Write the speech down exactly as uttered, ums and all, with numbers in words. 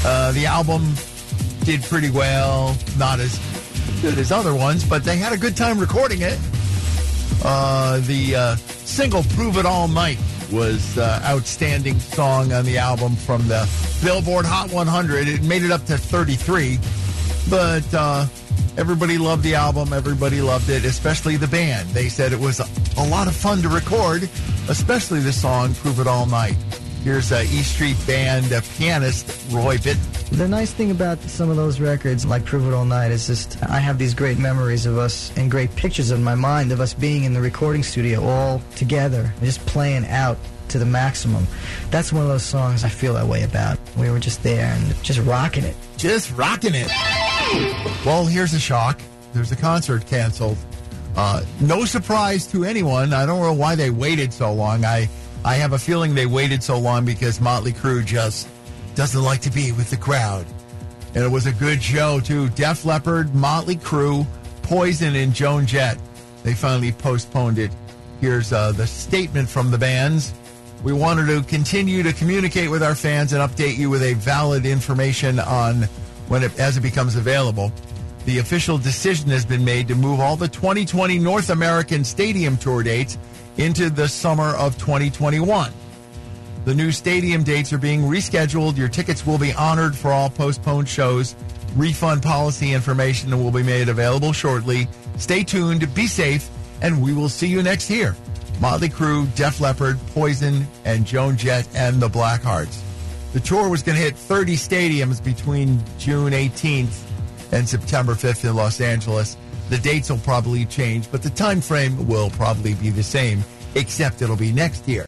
Uh, the album did pretty well, not as good as other ones, but they had a good time recording it. Uh, the uh, single Prove It All Night was uh, outstanding song on the album from the Billboard Hot one hundred. It made it up to thirty-three, but uh, everybody loved the album. Everybody loved it, especially the band. They said it was a, a lot of fun to record, especially the song Prove It All Night. Here's uh, E Street Band uh, pianist Roy Bittan. The nice thing about some of those records, like Prove It All Night, is just I have these great memories of us and great pictures in my mind of us being in the recording studio all together, just playing out to the maximum. That's one of those songs I feel that way about. We were just there and just rocking it. Just rocking it. Well, here's a shock. There's a concert canceled. Uh, no surprise to anyone. I don't know why they waited so long. I, I have a feeling they waited so long because Motley Crue just doesn't like to be with the crowd. And it was a good show, too. Def Leppard, Motley Crue, Poison, and Joan Jett. They finally postponed it. Here's uh, the statement from the bands. We wanted to continue to communicate with our fans and update you with a valid information on when it, as it becomes available. The official decision has been made to move all the twenty twenty North American Stadium Tour dates into the summer of twenty twenty-one. The new stadium dates are being rescheduled. Your tickets will be honored for all postponed shows. Refund policy information will be made available shortly. Stay tuned, be safe, and we will see you next year. Motley Crue, Def Leppard, Poison, and Joan Jett and the Blackhearts. The tour was going to hit thirty stadiums between June eighteenth and September fifth in Los Angeles. The dates will probably change, but the time frame will probably be the same, except it'll be next year.